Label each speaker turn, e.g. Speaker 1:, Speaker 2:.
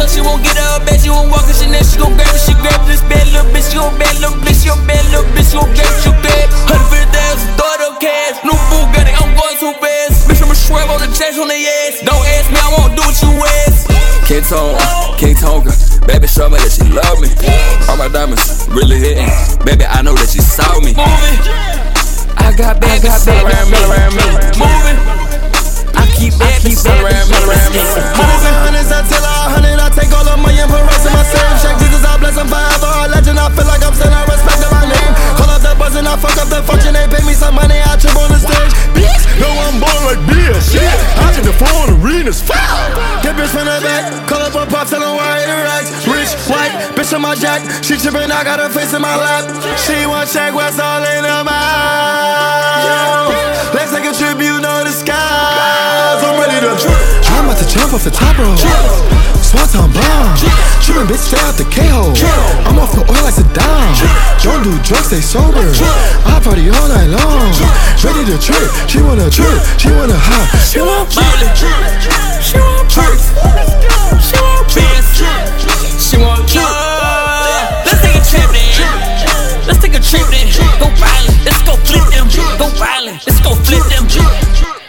Speaker 1: so she won't get her back. She won't walk in Chanel, she gon' grab it. She grab this bad little bitch, she gon' bad little bitch, she gon' bad little bitch, she gon' grab it, she gon' grab it. 150,000, throw it up cash. New Bugatti, I'm going too fast. Bitch, I'ma swerve on the chest on the ass. Don't ask me, I won't do what you ask. King Tonka, baby, show me that she love me. All my diamonds really hitting, baby, I know that she saw me. Moving, I got bags around me. Moving, I keep bags around me.
Speaker 2: Moving hundreds, I tell her 100. I take all of my emperors in my same shack. Jesus, I bless him forever. A legend, I feel like I'm saying I respect my name. Call up the buzz and I fuck up the function. They pay me some money, I trip on the stage. Bitch, no, I'm born like bitch. I took the phone arenas. Get bitch from the back. Call up a pop, tell him why I racks. Rich, white, bitch on my jack. She trippin', I got her face in my lap. She want check what's all in her mouth. Let's take a trip, you know the skies. I'm ready to I'm about to jump off the top rope. Swanton bomb. Trippin' bitch, stay out the K-hole. I'm off the oil like Saddam. Don't do drugs, stay sober. I party all night long. Ready to trip, she wanna trip, she wanna hop.
Speaker 1: She want ballin', she want perks, she want bands, she want love. Let's take a trip then, let's take a trip then. Go violent, let's go flip them. Go violent, let's go flip them.